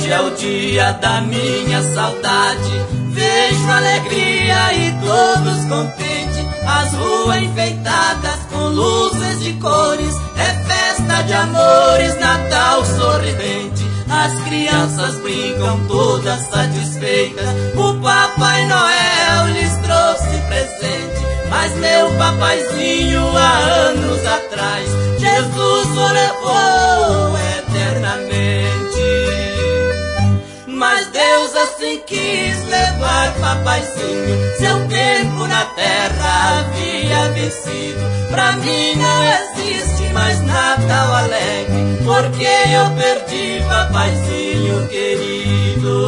Hoje é o dia da minha saudade, vejo alegria e todos contentes, as ruas enfeitadas com luzes de cores, é festa de amores, Natal sorridente. As crianças brincam todas satisfeitas, o Papai Noel lhes trouxe presente. Mas meu papaizinho há anos atrás, Jesus o levou eternamente. Mas Deus assim quis levar papaizinho, seu tempo na terra havia vencido. Pra mim não existe mais Natal alegre, porque eu perdi papaizinho querido.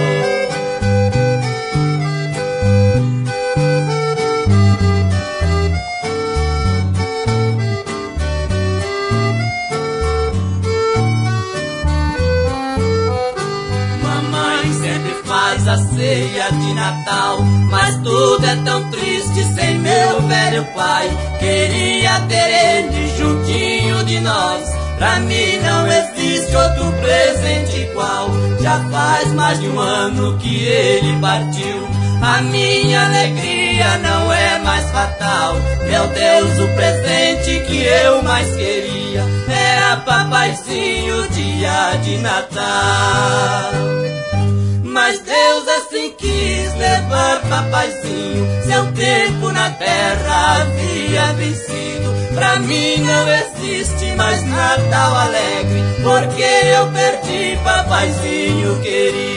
Faz a ceia de Natal, mas tudo é tão triste sem meu velho pai. Queria ter ele juntinho de nós, pra mim não existe outro presente igual. Já faz mais de um ano que ele partiu, a minha alegria não é mais fatal. Meu Deus, o presente que eu mais queria era papaizinho, dia de Natal. Mas Deus assim quis levar papaizinho, seu tempo na terra havia vencido. Pra mim não existe mais Natal alegre, porque eu perdi papaizinho querido.